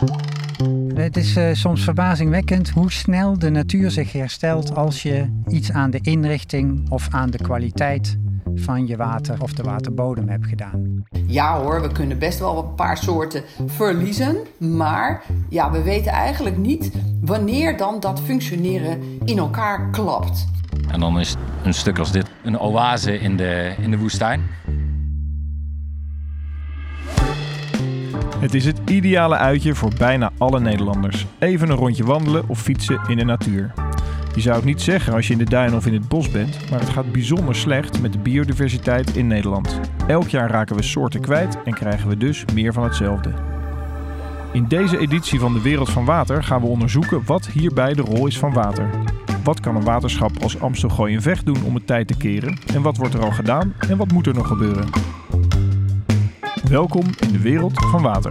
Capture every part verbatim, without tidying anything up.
Het is uh, soms verbazingwekkend hoe snel de natuur zich herstelt als je iets aan de inrichting of aan de kwaliteit van je water of de waterbodem hebt gedaan. Ja hoor, we kunnen best wel een paar soorten verliezen, maar ja, we weten eigenlijk niet wanneer dan dat functioneren in elkaar klapt. En dan is een stuk als dit een oase in de, in de woestijn. Het is het ideale uitje voor bijna alle Nederlanders. Even een rondje wandelen of fietsen in de natuur. Je zou het niet zeggen als je in de duin of in het bos bent, maar het gaat bijzonder slecht met de biodiversiteit in Nederland. Elk jaar raken we soorten kwijt en krijgen we dus meer van hetzelfde. In deze editie van De Wereld van Water gaan we onderzoeken wat hierbij de rol is van water. Wat kan een waterschap als Amstel Gooi en Vecht doen om het tij te keren? En wat wordt er al gedaan en wat moet er nog gebeuren? Welkom in De Wereld van Water.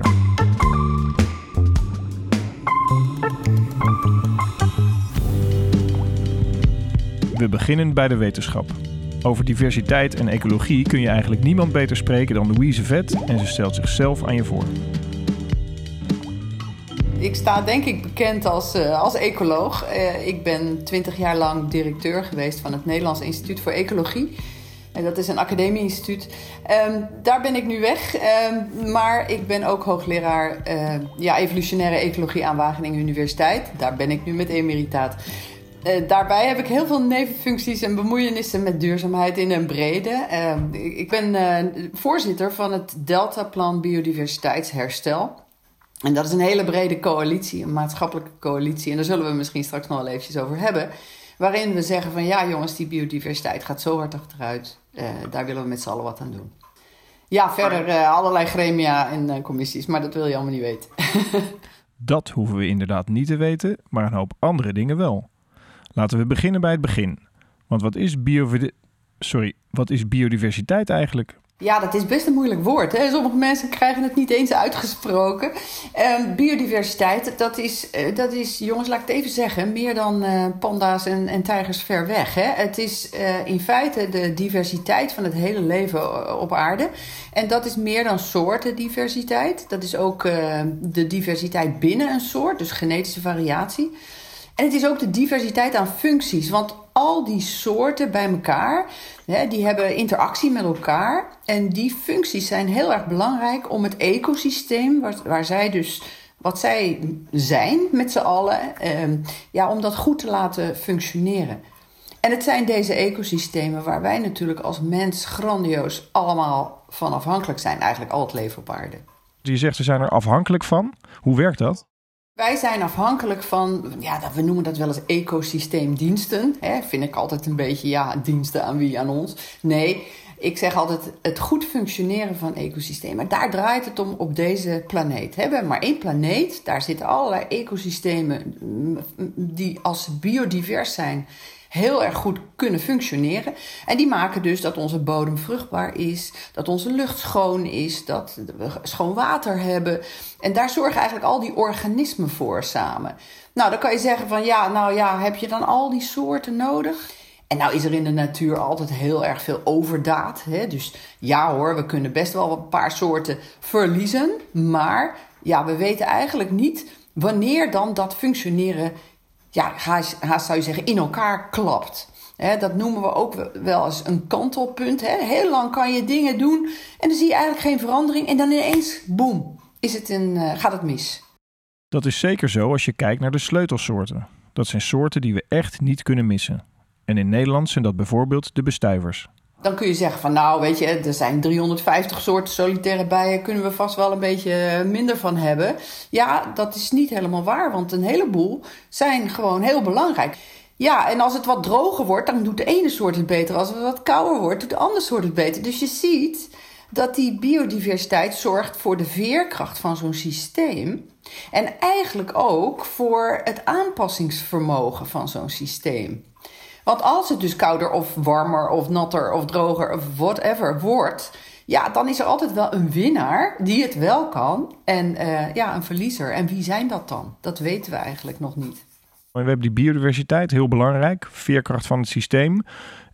We beginnen bij de wetenschap. Over diversiteit en ecologie kun je eigenlijk niemand beter spreken dan Louise Vet en ze stelt zichzelf aan je voor. Ik sta denk ik bekend als, uh, als ecoloog. Uh, ik ben twintig jaar lang directeur geweest van het Nederlands Instituut voor Ecologie. En dat is een academieinstituut. Um, daar ben ik nu weg. Um, maar ik ben ook hoogleraar uh, ja, evolutionaire ecologie aan Wageningen Universiteit. Daar ben ik nu met emeritaat. Uh, daarbij heb ik heel veel nevenfuncties en bemoeienissen met duurzaamheid in een brede. Uh, ik ben uh, voorzitter van het Deltaplan Biodiversiteitsherstel. En dat is een hele brede coalitie, een maatschappelijke coalitie. En daar zullen we misschien straks nog wel eventjes over hebben. Waarin we zeggen van ja jongens, die biodiversiteit gaat zo hard achteruit. Uh, daar willen we met z'n allen wat aan doen. Ja, verder uh, allerlei gremia en uh, commissies, maar dat wil je allemaal niet weten. Dat hoeven we inderdaad niet te weten, maar een hoop andere dingen wel. Laten we beginnen bij het begin. Want wat is, bio- Sorry, wat is biodiversiteit eigenlijk? Ja, dat is best een moeilijk woord. Hè? Sommige mensen krijgen het niet eens uitgesproken. Uh, biodiversiteit, dat is, uh, dat is, jongens, laat ik het even zeggen, meer dan uh, panda's en, en tijgers ver weg. Hè? Het is uh, in feite de diversiteit van het hele leven op aarde. En dat is meer dan soortendiversiteit. Dat is ook uh, de diversiteit binnen een soort, dus genetische variatie. En het is ook de diversiteit aan functies, want al die soorten bij elkaar, hè, die hebben interactie met elkaar. En die functies zijn heel erg belangrijk om het ecosysteem, waar, waar zij dus, wat zij zijn met z'n allen, eh, ja, om dat goed te laten functioneren. En het zijn deze ecosystemen waar wij natuurlijk als mens grandioos allemaal van afhankelijk zijn, eigenlijk al het leven op aarde. Je zegt, ze zijn er afhankelijk van. Hoe werkt dat? Wij zijn afhankelijk van, ja, we noemen dat wel eens ecosysteemdiensten. Hè, vind ik altijd een beetje, ja, diensten aan wie, aan ons. Nee, ik zeg altijd het goed functioneren van ecosystemen. Daar draait het om op deze planeet. We hebben maar één planeet, daar zitten allerlei ecosystemen die als biodivers zijn heel erg goed kunnen functioneren. En die maken dus dat onze bodem vruchtbaar is, dat onze lucht schoon is, dat we schoon water hebben. En daar zorgen eigenlijk al die organismen voor samen. Nou, dan kan je zeggen van ja, nou ja, heb je dan al die soorten nodig? En nou is er in de natuur altijd heel erg veel overdaad. Hè? Dus ja hoor, we kunnen best wel een paar soorten verliezen. Maar ja, we weten eigenlijk niet wanneer dan dat functioneren, ja, haast, haast zou je zeggen, in elkaar klapt. He, dat noemen we ook wel eens een kantelpunt. He. Heel lang kan je dingen doen en dan zie je eigenlijk geen verandering. En dan ineens, boem, is het een, uh, gaat het mis. Dat is zeker zo als je kijkt naar de sleutelsoorten. Dat zijn soorten die we echt niet kunnen missen. En in Nederland zijn dat bijvoorbeeld de bestuivers. Dan kun je zeggen van nou, weet je, er zijn driehonderdvijftig soorten solitaire bijen, kunnen we vast wel een beetje minder van hebben. Ja, dat is niet helemaal waar, want een heleboel zijn gewoon heel belangrijk. Ja, en als het wat droger wordt, dan doet de ene soort het beter. Als het wat kouder wordt, doet de andere soort het beter. Dus je ziet dat die biodiversiteit zorgt voor de veerkracht van zo'n systeem. En eigenlijk ook voor het aanpassingsvermogen van zo'n systeem. Want als het dus kouder of warmer of natter of droger of whatever wordt, ja, dan is er altijd wel een winnaar die het wel kan en uh, ja, een verliezer. En wie zijn dat dan? Dat weten we eigenlijk nog niet. We hebben die biodiversiteit, heel belangrijk, veerkracht van het systeem.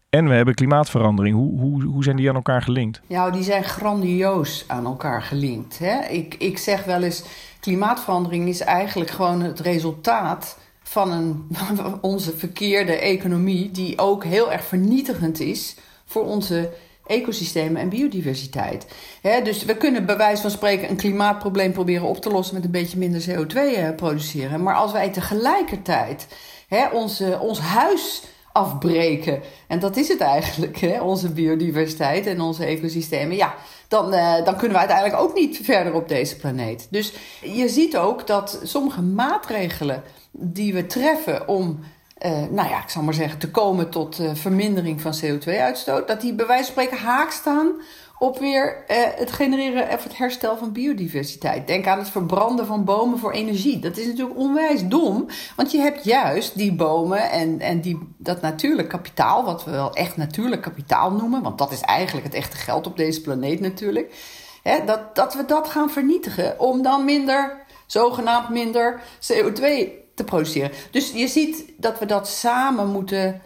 En we hebben klimaatverandering. Hoe, hoe, hoe zijn die aan elkaar gelinkt? Ja, die zijn grandioos aan elkaar gelinkt. Hè? Ik, ik zeg wel eens, klimaatverandering is eigenlijk gewoon het resultaat van een, onze verkeerde economie, die ook heel erg vernietigend is voor onze ecosystemen en biodiversiteit. He, dus we kunnen bij wijze van spreken een klimaatprobleem proberen op te lossen met een beetje minder C O twee produceren. Maar als wij tegelijkertijd he, onze, ons huis afbreken, en dat is het eigenlijk, he, onze biodiversiteit en onze ecosystemen, ja, dan, uh, dan kunnen we uiteindelijk ook niet verder op deze planeet. Dus je ziet ook dat sommige maatregelen die we treffen om Uh, nou ja, ik zal maar zeggen, te komen tot uh, vermindering van C O twee uitstoot... dat die bij wijze van spreken haak staan op weer uh, het genereren of het herstel van biodiversiteit. Denk aan het verbranden van bomen voor energie. Dat is natuurlijk onwijs dom, want je hebt juist die bomen en, en die, dat natuurlijk kapitaal, wat we wel echt natuurlijk kapitaal noemen, want dat is eigenlijk het echte geld op deze planeet natuurlijk, hè, dat, dat we dat gaan vernietigen om dan minder, zogenaamd minder C O twee te produceren. Dus je ziet dat we dat samen moeten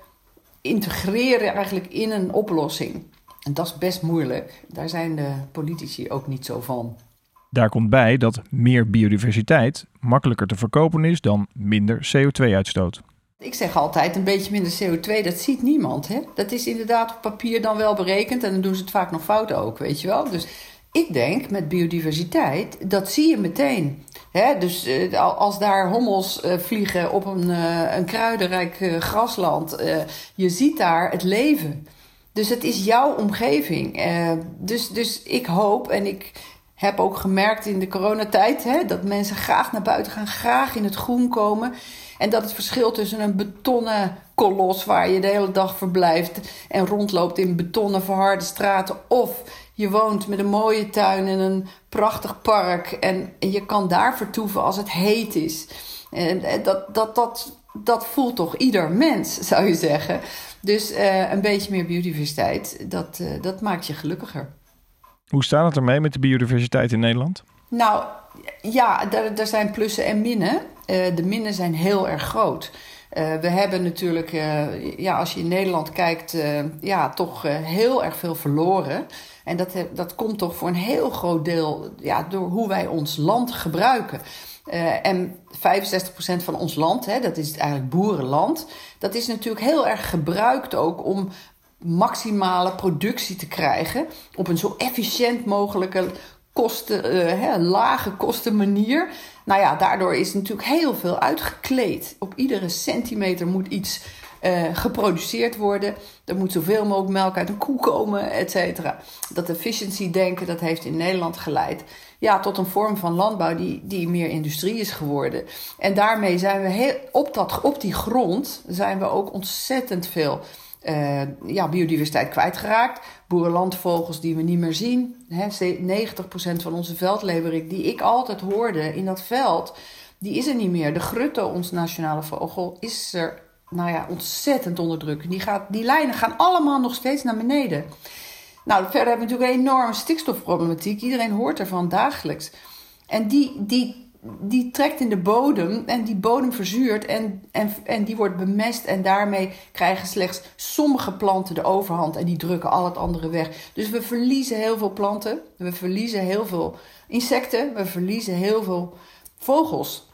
integreren eigenlijk in een oplossing. En dat is best moeilijk. Daar zijn de politici ook niet zo van. Daar komt bij dat meer biodiversiteit makkelijker te verkopen is dan minder C O twee uitstoot. Ik zeg altijd, een beetje minder C O twee, dat ziet niemand. Hè? Dat is inderdaad op papier dan wel berekend en dan doen ze het vaak nog fout ook, weet je wel. Dus ik denk, met biodiversiteit, dat zie je meteen. He, dus uh, als daar hommels uh, vliegen op een, uh, een kruidenrijk uh, grasland, uh, je ziet daar het leven. Dus het is jouw omgeving. Uh, dus, dus ik hoop, en ik heb ook gemerkt in de coronatijd, hè, dat mensen graag naar buiten gaan, graag in het groen komen. En dat het verschil tussen een betonnen kolos waar je de hele dag verblijft en rondloopt in betonnen verharde straten, of je woont met een mooie tuin en een prachtig park en je kan daar vertoeven als het heet is. En dat, dat, dat, dat voelt toch ieder mens, zou je zeggen. Dus uh, een beetje meer biodiversiteit, dat, uh, dat maakt je gelukkiger. Hoe staat het ermee met de biodiversiteit in Nederland? Nou, ja, er, er zijn plussen en minnen. Uh, de minnen zijn heel erg groot. Uh, we hebben natuurlijk, uh, ja, als je in Nederland kijkt, uh, ja, toch uh, heel erg veel verloren. En dat, dat komt toch voor een heel groot deel ja, door hoe wij ons land gebruiken. Uh, en vijfenzestig procent van ons land, hè, dat is eigenlijk boerenland, dat is natuurlijk heel erg gebruikt ook om maximale productie te krijgen op een zo efficiënt mogelijke kosten, uh, hè, lage kosten manier. Nou ja, daardoor is natuurlijk heel veel uitgekleed. Op iedere centimeter moet iets uh, geproduceerd worden. Er moet zoveel mogelijk melk uit een koe komen, et cetera. Dat efficiency denken, dat heeft in Nederland geleid ja, tot een vorm van landbouw die, die meer industrie is geworden. En daarmee zijn we heel, op, dat, op die grond zijn we ook ontzettend veel Uh, ja, biodiversiteit kwijtgeraakt. Boerenlandvogels die we niet meer zien. He, negentig procent van onze veldleeuwerik die ik altijd hoorde in dat veld, die is er niet meer. De grutte, onze nationale vogel, is er nou ja, ontzettend onder druk. Die, gaat, die lijnen gaan allemaal nog steeds naar beneden. Nou, verder hebben we natuurlijk een enorme stikstofproblematiek. Iedereen hoort ervan dagelijks. En die, die die trekt in de bodem en die bodem verzuurt en, en, en die wordt bemest. En daarmee krijgen slechts sommige planten de overhand en die drukken al het andere weg. Dus we verliezen heel veel planten, we verliezen heel veel insecten, we verliezen heel veel vogels.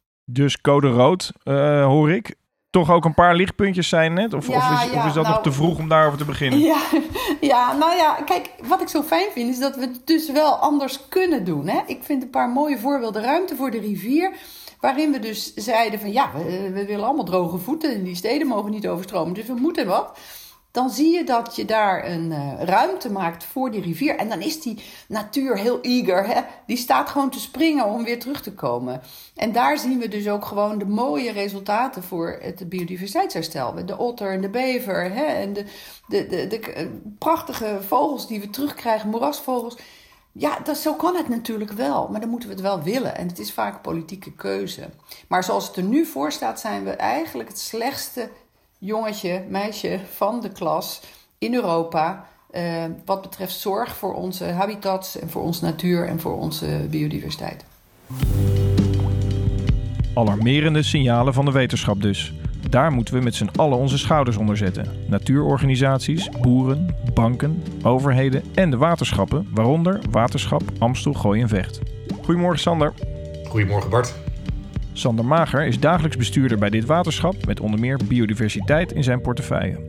Dus code rood, uh, hoor ik. Toch ook een paar lichtpuntjes zijn net? Of, ja, of, is, ja, of is dat nou, nog te vroeg om daarover te beginnen? Ja, ja, nou ja, kijk, wat ik zo fijn vind is dat we het dus wel anders kunnen doen. Hè? Ik vind een paar mooie voorbeelden. Ruimte voor de rivier, waarin we dus zeiden van ja, we, we willen allemaal droge voeten en die steden mogen niet overstromen, dus we moeten wat. Dan zie je dat je daar een uh, ruimte maakt voor die rivier. En dan is die natuur heel eager. Hè? Die staat gewoon te springen om weer terug te komen. En daar zien we dus ook gewoon de mooie resultaten voor het biodiversiteitsherstel. De otter en de bever. Hè? En de, de, de, de, de prachtige vogels die we terugkrijgen, moerasvogels. Ja, dat, zo kan het natuurlijk wel. Maar dan moeten we het wel willen. En het is vaak een politieke keuze. Maar zoals het er nu voor staat, zijn we eigenlijk het slechtste jongetje, meisje van de klas in Europa uh, wat betreft zorg voor onze habitats en voor onze natuur en voor onze biodiversiteit. Alarmerende signalen van de wetenschap dus. Daar moeten we met z'n allen onze schouders onder zetten. Natuurorganisaties, boeren, banken, overheden en de waterschappen, waaronder Waterschap Amstel Gooi en Vecht. Goedemorgen Sander. Goedemorgen Bart. Sander Mager is dagelijks bestuurder bij dit waterschap met onder meer biodiversiteit in zijn portefeuille.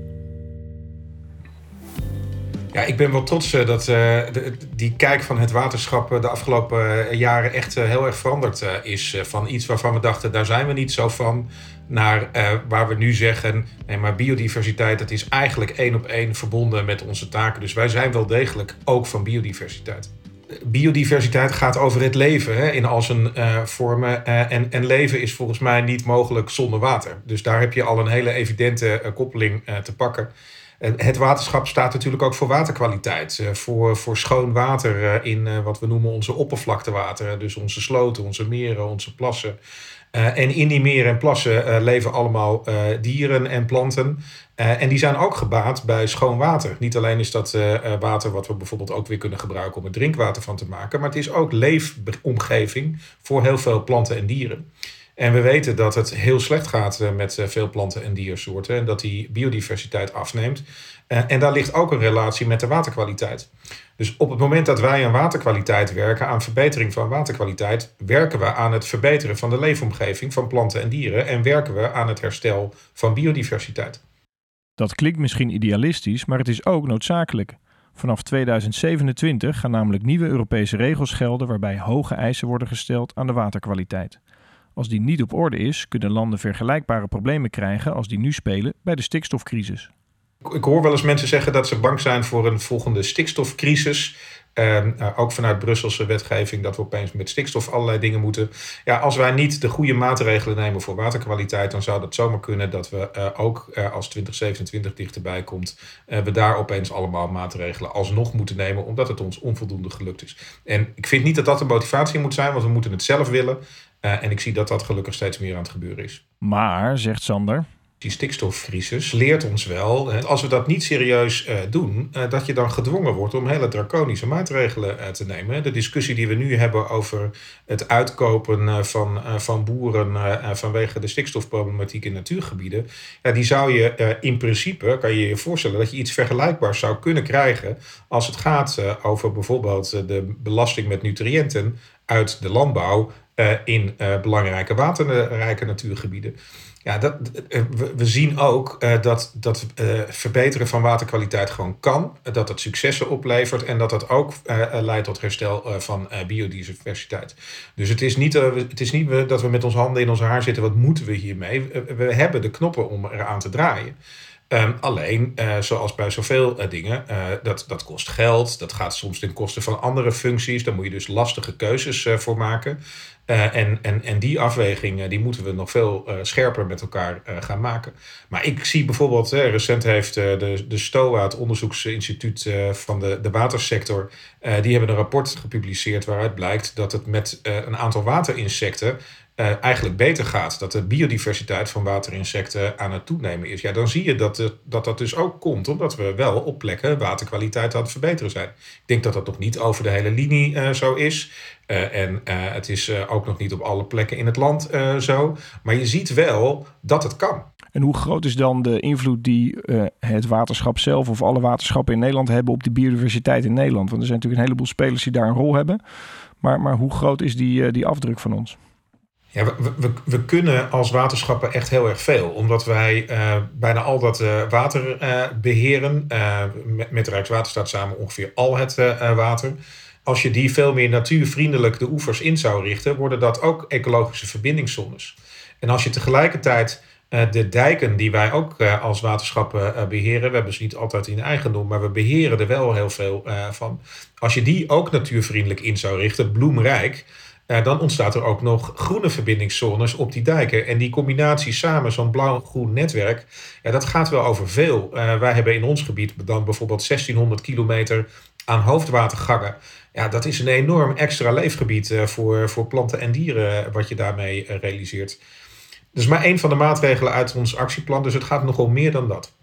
Ja, ik ben wel trots uh, dat uh, de, die kijk van het waterschap uh, de afgelopen uh, jaren echt uh, heel erg veranderd uh, is. Uh, van iets waarvan we dachten, daar zijn we niet zo van, naar uh, waar we nu zeggen, nee, maar biodiversiteit, dat is eigenlijk één op één verbonden met onze taken. Dus wij zijn wel degelijk ook van biodiversiteit. Biodiversiteit gaat over het leven, hè, in al zijn uh, vormen. Uh, en, en leven is volgens mij niet mogelijk zonder water. Dus daar heb je al een hele evidente uh, koppeling uh, te pakken. Het waterschap staat natuurlijk ook voor waterkwaliteit. Voor, voor schoon water in wat we noemen onze oppervlaktewater. Dus onze sloten, onze meren, onze plassen. Uh, en in die meren en plassen uh, leven allemaal uh, dieren en planten. Uh, en die zijn ook gebaat bij schoon water. Niet alleen is dat uh, water wat we bijvoorbeeld ook weer kunnen gebruiken om er drinkwater van te maken. Maar het is ook leefomgeving voor heel veel planten en dieren. En we weten dat het heel slecht gaat met veel planten- en diersoorten. En dat die biodiversiteit afneemt. En daar ligt ook een relatie met de waterkwaliteit. Dus op het moment dat wij aan waterkwaliteit werken, aan verbetering van waterkwaliteit, werken we aan het verbeteren van de leefomgeving van planten en dieren. En werken we aan het herstel van biodiversiteit. Dat klinkt misschien idealistisch, maar het is ook noodzakelijk. Vanaf tweeduizend zevenentwintig gaan namelijk nieuwe Europese regels gelden waarbij hoge eisen worden gesteld aan de waterkwaliteit. Als die niet op orde is, kunnen landen vergelijkbare problemen krijgen als die nu spelen bij de stikstofcrisis. Ik hoor wel eens mensen zeggen dat ze bang zijn voor een volgende stikstofcrisis. Uh, ook vanuit Brusselse wetgeving dat we opeens met stikstof allerlei dingen moeten. Ja, als wij niet de goede maatregelen nemen voor waterkwaliteit, dan zou dat zomaar kunnen dat we uh, ook uh, als twintig zevenentwintig dichterbij komt, uh, we daar opeens allemaal maatregelen alsnog moeten nemen, omdat het ons onvoldoende gelukt is. En ik vind niet dat dat een motivatie moet zijn, want we moeten het zelf willen. Uh, en ik zie dat dat gelukkig steeds meer aan het gebeuren is. Maar, zegt Sander, die stikstofcrisis leert ons wel, als we dat niet serieus uh, doen, uh, dat je dan gedwongen wordt om hele draconische maatregelen uh, te nemen. De discussie die we nu hebben over het uitkopen uh, van, uh, van boeren uh, vanwege de stikstofproblematiek in natuurgebieden, ja, die zou je uh, in principe, kan je je voorstellen, dat je iets vergelijkbaars zou kunnen krijgen als het gaat uh, over bijvoorbeeld uh, de belasting met nutriënten uit de landbouw uh, in uh, belangrijke waterrijke natuurgebieden. Ja, dat, we, we zien ook uh, dat dat uh, verbeteren van waterkwaliteit gewoon kan. Dat het successen oplevert en dat dat ook uh, leidt tot herstel uh, van uh, biodiversiteit. Dus het is, niet, uh, het is niet uh, dat we met onze handen in ons haar zitten. Wat moeten we hiermee? We, we hebben de knoppen om eraan te draaien. Um, alleen, uh, zoals bij zoveel uh, dingen, uh, dat, dat kost geld. Dat gaat soms ten koste van andere functies. Daar moet je dus lastige keuzes uh, voor maken. Uh, en, en, en die afweging uh, die moeten we nog veel uh, scherper met elkaar uh, gaan maken. Maar ik zie bijvoorbeeld, uh, recent heeft uh, de, de STOA, het onderzoeksinstituut uh, van de, de watersector, uh, die hebben een rapport gepubliceerd waaruit blijkt dat het met uh, een aantal waterinsecten Uh, eigenlijk beter gaat. Dat de biodiversiteit van waterinsecten aan het toenemen is. Ja, dan zie je dat, de, dat dat dus ook komt omdat we wel op plekken waterkwaliteit aan het verbeteren zijn. Ik denk dat dat nog niet over de hele linie uh, zo is. Uh, en uh, het is uh, ook nog niet op alle plekken in het land uh, zo. Maar je ziet wel dat het kan. En hoe groot is dan de invloed die uh, het waterschap zelf of alle waterschappen in Nederland hebben op de biodiversiteit in Nederland? Want er zijn natuurlijk een heleboel spelers die daar een rol hebben. Maar, maar hoe groot is die, uh, die afdruk van ons? Ja, we, we, we kunnen als waterschappen echt heel erg veel. Omdat wij uh, bijna al dat uh, water uh, beheren. Uh, met, met de Rijkswaterstaat samen ongeveer al het uh, water. Als je die veel meer natuurvriendelijk de oevers in zou richten, worden dat ook ecologische verbindingszones. En als je tegelijkertijd uh, de dijken die wij ook uh, als waterschappen uh, beheren, we hebben ze niet altijd in eigendom, maar we beheren er wel heel veel uh, van. Als je die ook natuurvriendelijk in zou richten, bloemrijk, Uh, dan ontstaat er ook nog groene verbindingszones op die dijken. En die combinatie samen, zo'n blauw-groen netwerk, ja, dat gaat wel over veel. Uh, wij hebben in ons gebied dan bijvoorbeeld zestienhonderd kilometer aan hoofdwatergangen. Ja, dat is een enorm extra leefgebied uh, voor, voor planten en dieren wat je daarmee uh, realiseert. Dat is maar één van de maatregelen uit ons actieplan, dus het gaat nogal meer dan dat.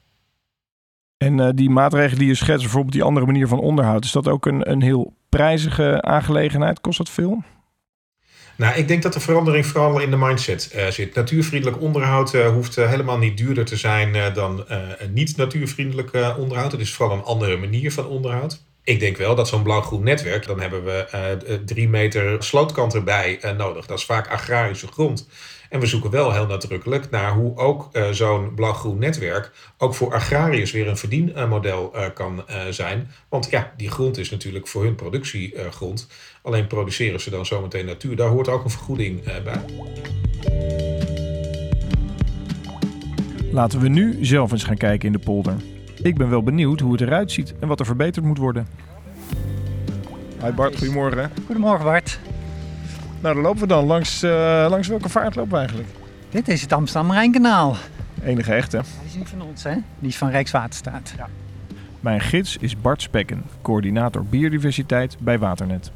En uh, die maatregelen die je schetst, bijvoorbeeld die andere manier van onderhoud, is dat ook een, een heel prijzige aangelegenheid? Kost dat veel? Nou, ik denk dat de verandering vooral in de mindset uh, zit. Natuurvriendelijk onderhoud uh, hoeft uh, helemaal niet duurder te zijn uh, dan uh, niet natuurvriendelijk uh, onderhoud. Het is vooral een andere manier van onderhoud. Ik denk wel dat zo'n blauw-groen netwerk, dan hebben we uh, drie meter slootkant erbij uh, nodig. Dat is vaak agrarische grond. En we zoeken wel heel nadrukkelijk naar hoe ook uh, zo'n blauw-groen netwerk ook voor agrariërs weer een verdienmodel uh, kan uh, zijn. Want ja, die grond is natuurlijk voor hun productiegrond. Uh, Alleen produceren ze dan zometeen natuur. Daar hoort ook een vergoeding uh, bij. Laten we nu zelf eens gaan kijken in de polder. Ik ben wel benieuwd hoe het eruit ziet en wat er verbeterd moet worden. Hi Bart, goedemorgen. Goedemorgen Bart. Nou, dan lopen we dan. Langs, uh, langs welke vaart lopen we eigenlijk? Dit is het Amsterdam-Rijnkanaal. Enige echte. Die is niet van ons, hè? Die is van Rijkswaterstaat. Ja. Mijn gids is Bart Spekken, coördinator biodiversiteit bij Waternet.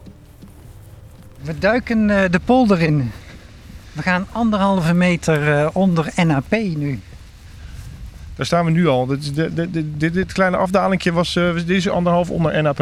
We duiken uh, de polder in. We gaan anderhalve meter uh, onder N A P nu. Daar staan we nu al. Dit, dit, dit, dit, dit kleine afdalingje was uh, dit is anderhalf onder N A P.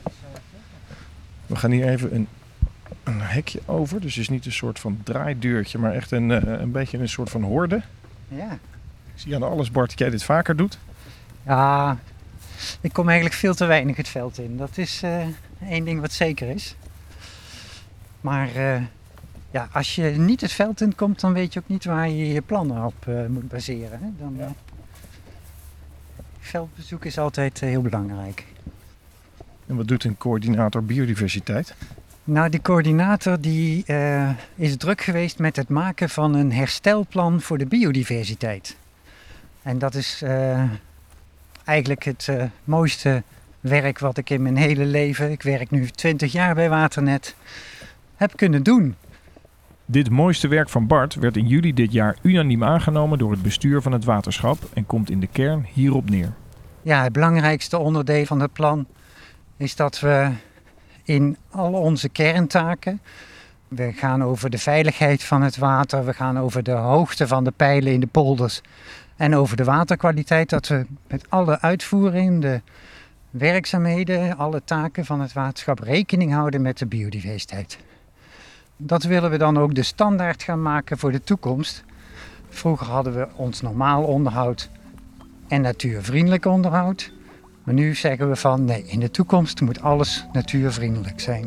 We gaan hier even een, een hekje over. Dus het is niet een soort van draaideurtje, maar echt een, uh, een beetje een soort van horde. Ja. Ik zie aan alles, Bart, dat jij dit vaker doet. Ja, ik kom eigenlijk veel te weinig het veld in. Dat is uh, één ding wat zeker is. Maar uh, ja, als je niet het veld in komt, dan weet je ook niet waar je je plannen op uh, moet baseren. Hè? Dan, uh, veldbezoek is altijd uh, heel belangrijk. En wat doet een coördinator biodiversiteit? Nou, die coördinator die, uh, is druk geweest met het maken van een herstelplan voor de biodiversiteit. En dat is uh, eigenlijk het uh, mooiste werk wat ik in mijn hele leven, ik werk nu twintig jaar bij Waternet, heb kunnen doen. Dit mooiste werk van Bart werd in juli dit jaar unaniem aangenomen door het bestuur van het waterschap en komt in de kern hierop neer. Ja, het belangrijkste onderdeel van het plan is dat we in al onze kerntaken, we gaan over de veiligheid van het water, we gaan over de hoogte van de pijlen in de polders en over de waterkwaliteit, dat we met alle uitvoering, de werkzaamheden, alle taken van het waterschap rekening houden met de biodiversiteit. Dat willen we dan ook de standaard gaan maken voor de toekomst. Vroeger hadden we ons normaal onderhoud en natuurvriendelijk onderhoud. Maar nu zeggen we van nee, in de toekomst moet alles natuurvriendelijk zijn.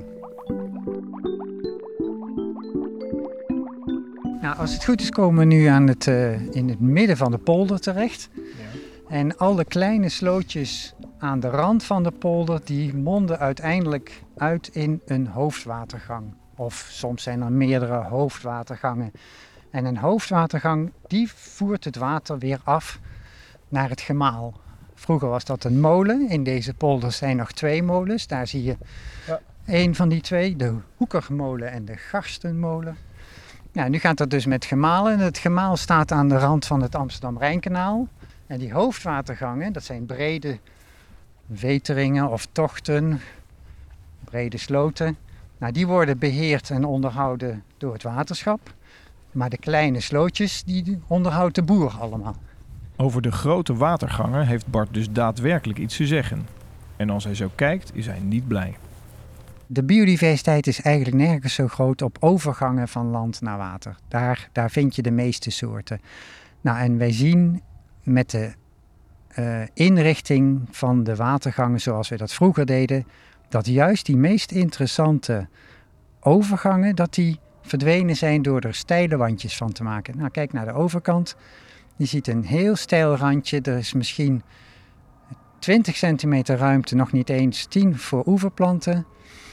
Nou, als het goed is komen we nu aan het, uh, in het midden van de polder terecht. Ja. En alle kleine slootjes aan de rand van de polder die monden uiteindelijk uit in een hoofdwatergang. Of soms zijn er meerdere hoofdwatergangen. En een hoofdwatergang die voert het water weer af naar het gemaal. Vroeger was dat een molen. In deze polders zijn nog twee molens. Daar zie je ja. één van die twee, de Hoekermolen en de Garstenmolen. Ja, nu gaat dat dus met gemalen. Het gemaal staat aan de rand van het Amsterdam-Rijnkanaal. En die hoofdwatergangen, dat zijn brede weteringen of tochten, brede sloten. Nou, die worden beheerd en onderhouden door het waterschap. Maar de kleine slootjes, die onderhoudt de boer allemaal. Over de grote watergangen heeft Bart dus daadwerkelijk iets te zeggen. En als hij zo kijkt, is hij niet blij. De biodiversiteit is eigenlijk nergens zo groot op overgangen van land naar water. Daar, daar vind je de meeste soorten. Nou, en wij zien met de uh, inrichting van de watergangen zoals we dat vroeger deden, dat juist die meest interessante overgangen, dat die verdwenen zijn door er steile wandjes van te maken. Nou, kijk naar de overkant. Je ziet een heel steil randje. Er is misschien twintig centimeter ruimte, nog niet eens tien voor oeverplanten.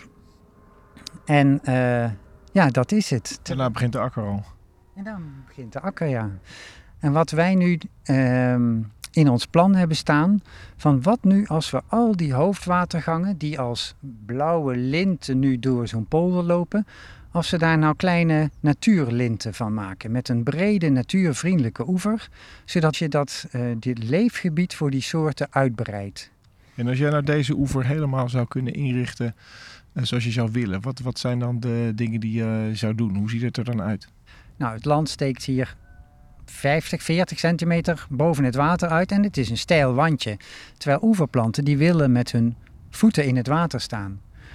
En uh, ja, dat is het. Daarna begint de akker al. En dan begint de akker, ja. En wat wij nu uh, in ons plan hebben staan, van wat nu als we al die hoofdwatergangen, die als blauwe linten nu door zo'n polder lopen, als we daar nou kleine natuurlinten van maken met een brede natuurvriendelijke oever, zodat je dat uh, dit leefgebied voor die soorten uitbreidt. En als jij nou deze oever helemaal zou kunnen inrichten uh, zoals je zou willen, wat, wat zijn dan de dingen die je uh, zou doen? Hoe ziet het er dan uit? Nou, het land steekt hier vijftig, veertig centimeter boven het water uit en het is een steil wandje. Terwijl oeverplanten die willen met hun voeten in het water staan.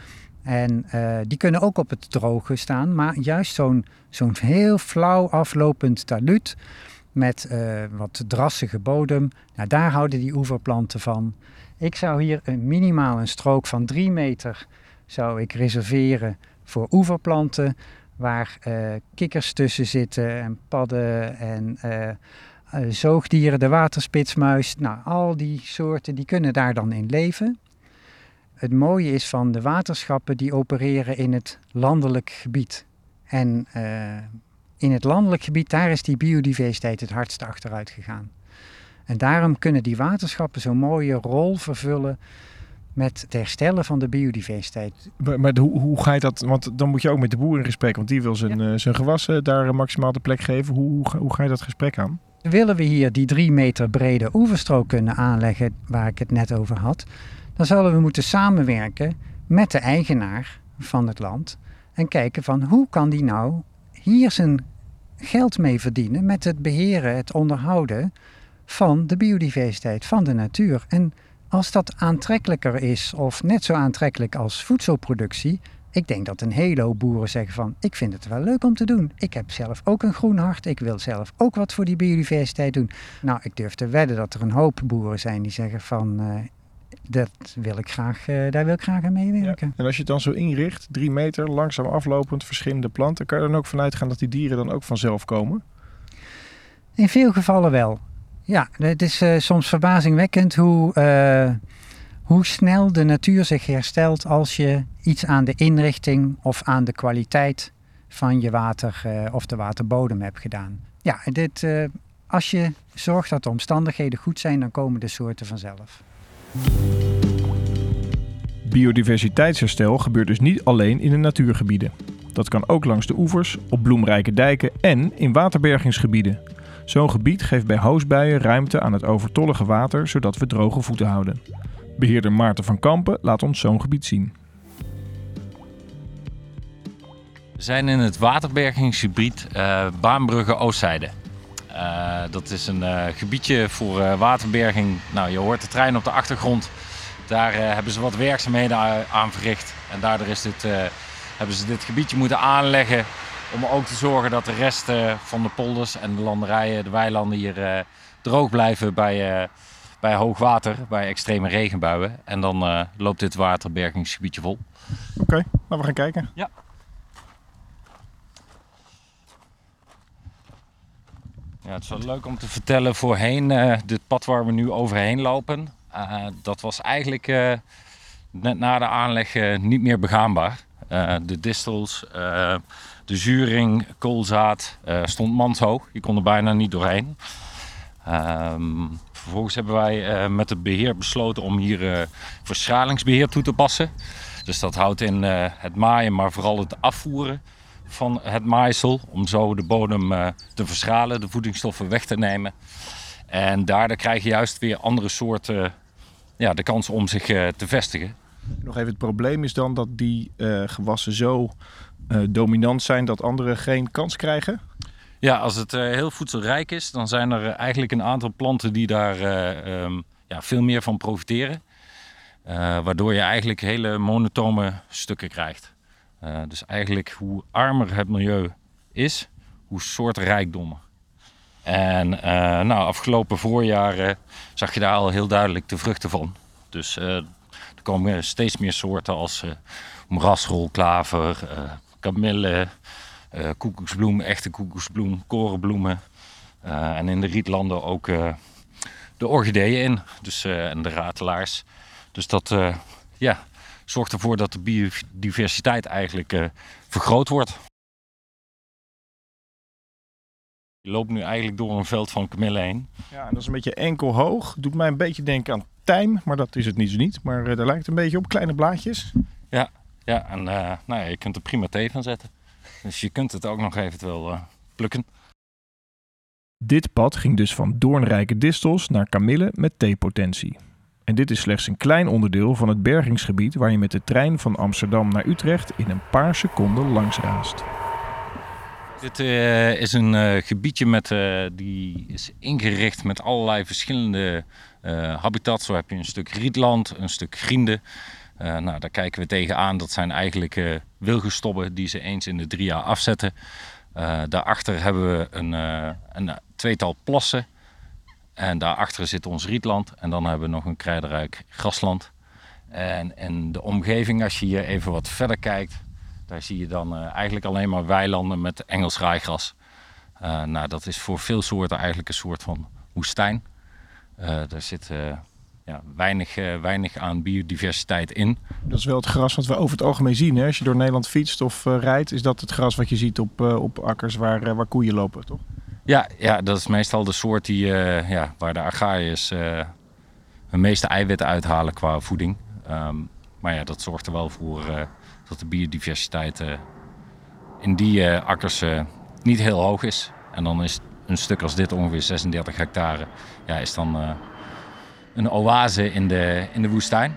En uh, die kunnen ook op het droge staan, maar juist zo'n, zo'n heel flauw aflopend taluut met uh, wat drassige bodem, nou, daar houden die oeverplanten van. Ik zou hier een, minimaal een strook van drie meter zou ik reserveren voor oeverplanten, waar uh, kikkers tussen zitten en padden en uh, uh, zoogdieren, de waterspitsmuis. Nou, al die soorten die kunnen daar dan in leven. Het mooie is van de waterschappen die opereren in het landelijk gebied. En uh, in het landelijk gebied, daar is die biodiversiteit het hardst achteruit gegaan. En daarom kunnen die waterschappen zo'n mooie rol vervullen met het herstellen van de biodiversiteit. Maar, maar hoe, hoe ga je dat, want dan moet je ook met de boer in gesprek, want die wil zijn, ja. uh, zijn gewassen daar maximaal de plek geven. Hoe, hoe, hoe ga je dat gesprek aan? Willen we hier die drie meter brede oeverstrook kunnen aanleggen waar ik het net over had, dan zullen we moeten samenwerken met de eigenaar van het land en kijken van hoe kan die nou hier zijn geld mee verdienen met het beheren, het onderhouden van de biodiversiteit, van de natuur. En als dat aantrekkelijker is of net zo aantrekkelijk als voedselproductie, ik denk dat een hele hoop boeren zeggen van ik vind het wel leuk om te doen. Ik heb zelf ook een groen hart, ik wil zelf ook wat voor die biodiversiteit doen. Nou, ik durf te wedden dat er een hoop boeren zijn die zeggen van uh, dat wil ik graag, uh, daar wil ik graag aan meewerken. Ja. En als je het dan zo inricht, drie meter, langzaam aflopend, verschillende planten, kan je er dan ook vanuit gaan dat die dieren dan ook vanzelf komen? In veel gevallen wel. Ja, het is uh, soms verbazingwekkend hoe, uh, hoe snel de natuur zich herstelt als je iets aan de inrichting of aan de kwaliteit van je water uh, of de waterbodem hebt gedaan. Ja, dit, uh, als je zorgt dat de omstandigheden goed zijn, dan komen de soorten vanzelf. Biodiversiteitsherstel gebeurt dus niet alleen in de natuurgebieden. Dat kan ook langs de oevers, op bloemrijke dijken en in waterbergingsgebieden. Zo'n gebied geeft bij hoosbuien ruimte aan het overtollige water, zodat we droge voeten houden. Beheerder Maarten van Kampen laat ons zo'n gebied zien. We zijn in het waterbergingsgebied uh, Baanbrugge Oostzijde. Uh, dat is een uh, gebiedje voor uh, waterberging. Nou, je hoort de trein op de achtergrond. Daar uh, hebben ze wat werkzaamheden aan verricht. En daardoor is dit, uh, hebben ze dit gebiedje moeten aanleggen om ook te zorgen dat de rest uh, van de polders en de landerijen, de weilanden hier uh, droog blijven bij, uh, bij hoog water, bij extreme regenbuien. En dan uh, loopt dit waterbergingsgebiedje vol. Oké, okay, laten we gaan kijken. Ja. Ja, het is wel leuk om te vertellen voorheen, uh, dit pad waar we nu overheen lopen, uh, dat was eigenlijk uh, net na de aanleg uh, niet meer begaanbaar. Uh, de distels, uh, de zuring, koolzaad uh, stond manshoog. Je kon er bijna niet doorheen. Um, vervolgens hebben wij uh, met het beheer besloten om hier uh, verschralingsbeheer toe te passen. Dus dat houdt in uh, het maaien, maar vooral het afvoeren van het maaisel. Om zo de bodem uh, te verschralen, de voedingsstoffen weg te nemen. En daardoor krijg je juist weer andere soorten uh, ja, de kans om zich uh, te vestigen. Nog even, het probleem is dan dat die uh, gewassen zo uh, dominant zijn dat anderen geen kans krijgen? Ja, als het uh, heel voedselrijk is, dan zijn er uh, eigenlijk een aantal planten die daar uh, um, ja, veel meer van profiteren. Uh, waardoor je eigenlijk hele monotone stukken krijgt. Uh, dus eigenlijk hoe armer het milieu is, hoe soortrijkdommer. En uh, nou, afgelopen voorjaar uh, zag je daar al heel duidelijk de vruchten van. Dus uh, er komen steeds meer soorten als uh, moerasrolklaver, uh, kamille, uh, koekoeksbloem, echte koekoeksbloem, korenbloemen. Uh, en in de rietlanden ook uh, de orchideeën in, dus, uh, en de ratelaars. Dus dat uh, ja, zorgt ervoor dat de biodiversiteit eigenlijk uh, vergroot wordt. Je loopt nu eigenlijk door een veld van kamille heen. Ja, en dat is een beetje enkel hoog. Doet mij een beetje denken aan tijm, maar dat is het niet zo niet. Maar uh, daar lijkt het een beetje op, kleine blaadjes. Ja, ja en uh, nou ja, je kunt er prima thee van zetten. Dus je kunt het ook nog eventueel uh, plukken. Dit pad ging dus van doornrijke distels naar kamille met theepotentie. En dit is slechts een klein onderdeel van het bergingsgebied waar je met de trein van Amsterdam naar Utrecht in een paar seconden langs raast. Dit uh, is een uh, gebiedje met, uh, die is ingericht met allerlei verschillende uh, habitats. Zo heb je een stuk rietland, een stuk griende, Uh, nou, daar kijken we tegenaan. Dat zijn eigenlijk uh, wilgenstobben die ze eens in de drie jaar afzetten. Uh, daarachter hebben we een, uh, een tweetal plassen. En daarachter zit ons rietland. En dan hebben we nog een krijdenrijk grasland. En, en de omgeving, als je hier even wat verder kijkt, daar zie je dan uh, eigenlijk alleen maar weilanden met Engels raaigras. Uh, nou, dat is voor veel soorten eigenlijk een soort van woestijn. Uh, daar zit uh, ja, weinig, uh, weinig aan biodiversiteit in. Dat is wel het gras wat we over het algemeen zien. Hè? Als je door Nederland fietst of uh, rijdt, is dat het gras wat je ziet op, uh, op akkers waar, uh, waar koeien lopen, toch? Ja, ja, dat is meestal de soort die, uh, ja, waar de agrariërs uh, hun meeste eiwitten uithalen qua voeding. Um, maar ja, dat zorgt er wel voor uh, dat de biodiversiteit uh, in die uh, akkers uh, niet heel hoog is. En dan is een stuk als dit, ongeveer zesendertig hectare, ja, is dan uh, een oase in de, in de woestijn.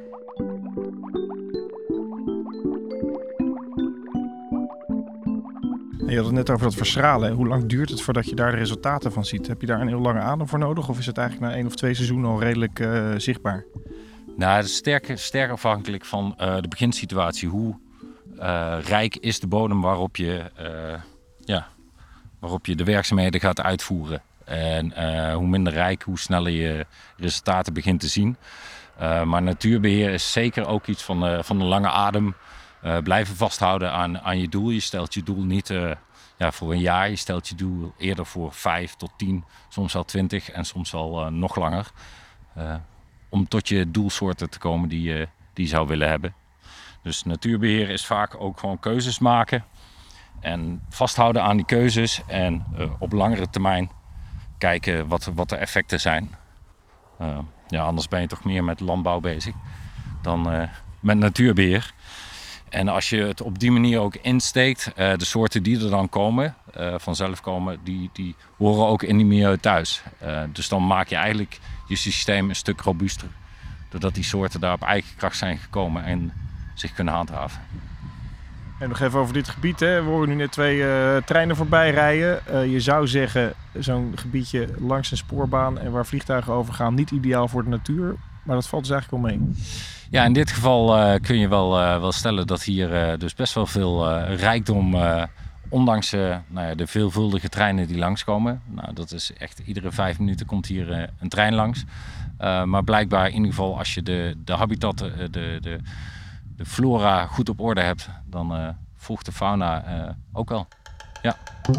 Je had het net over dat verstralen. Hoe lang duurt het voordat je daar de resultaten van ziet? Heb je daar een heel lange adem voor nodig? Of is het eigenlijk na één of twee seizoenen al redelijk uh, zichtbaar? Nou, het is sterk, sterk afhankelijk van uh, de beginsituatie. Hoe uh, rijk is de bodem waarop je, uh, ja, waarop je de werkzaamheden gaat uitvoeren. En uh, hoe minder rijk, hoe sneller je resultaten begint te zien. Uh, maar natuurbeheer is zeker ook iets van, uh, van de lange adem. Uh, blijven vasthouden aan, aan je doel. Je stelt je doel niet uh, ja, voor een jaar. Je stelt je doel eerder voor vijf tot tien, soms wel twintig en soms wel uh, nog langer. Uh, om tot je doelsoorten te komen die je, die je zou willen hebben. Dus natuurbeheer is vaak ook gewoon keuzes maken. En vasthouden aan die keuzes. En uh, op langere termijn kijken wat, wat de effecten zijn. Uh, ja, anders ben je toch meer met landbouw bezig dan uh, met natuurbeheer. En als je het op die manier ook insteekt, uh, de soorten die er dan komen, uh, vanzelf komen, die, die horen ook in die milieu thuis. Uh, dus dan maak je eigenlijk je systeem een stuk robuuster. Doordat die soorten daar op eigen kracht zijn gekomen en zich kunnen handhaven. En nog even over dit gebied. Hè. We horen nu net twee uh, treinen voorbij rijden. Uh, je zou zeggen, zo'n gebiedje langs een spoorbaan en waar vliegtuigen over gaan, niet ideaal voor de natuur. Maar dat valt dus eigenlijk wel mee. Ja, in dit geval uh, kun je wel, uh, wel stellen dat hier uh, dus best wel veel uh, rijkdom, uh, ondanks uh, nou ja, de veelvuldige treinen die langskomen. Nou, dat is echt, iedere vijf minuten komt hier uh, een trein langs. Uh, maar blijkbaar in ieder geval als je de, de habitat, uh, de, de, de flora goed op orde hebt, dan uh, volgt de fauna uh, ook wel. Ja.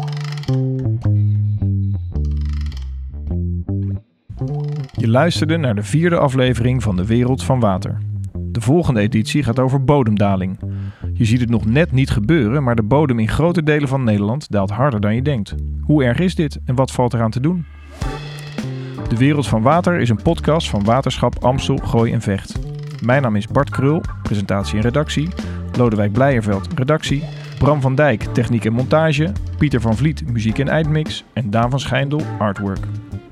Je luisterde naar de vierde aflevering van De Wereld van Water. De volgende editie gaat over bodemdaling. Je ziet het nog net niet gebeuren, maar de bodem in grote delen van Nederland daalt harder dan je denkt. Hoe erg is dit en wat valt eraan te doen? De Wereld van Water is een podcast van Waterschap Amstel, Gooi en Vecht. Mijn naam is Bart Krul, presentatie en redactie. Lodewijk Blijerveld, redactie. Bram van Dijk, techniek en montage. Pieter van Vliet, muziek en eindmix. En Daan van Schijndel, artwork.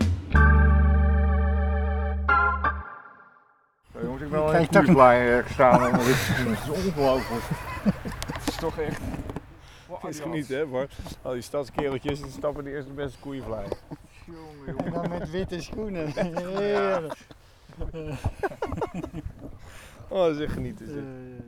Jongens, ik ben wel een koeienvlaai gestaan. Dat is ongelooflijk. Het is toch echt... Het is genieten, hè Bart? Al die stadskereltjes die stappen de eerste beste koeienvlaai. Jongen, en dan met witte schoenen. Heerlijk. Oh, dat is echt genieten. Zeg.